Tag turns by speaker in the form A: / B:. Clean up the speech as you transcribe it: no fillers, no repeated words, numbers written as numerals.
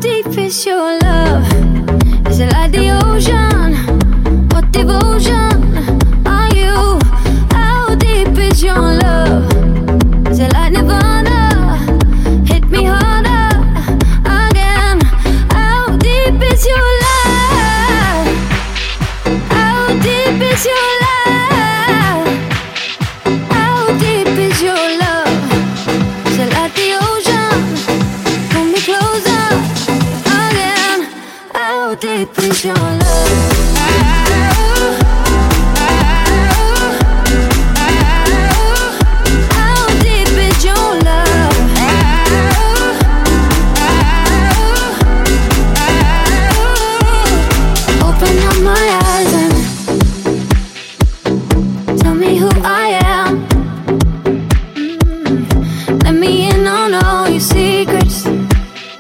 A: deep is your love? Is it like the ocean? What devotion are you? How deep is your love? Is it like Nirvana? Hit me harder again. How deep is your love? How deep is your love? How deep is your love? Is it like the ocean? Pull me closer again. How deep is your love?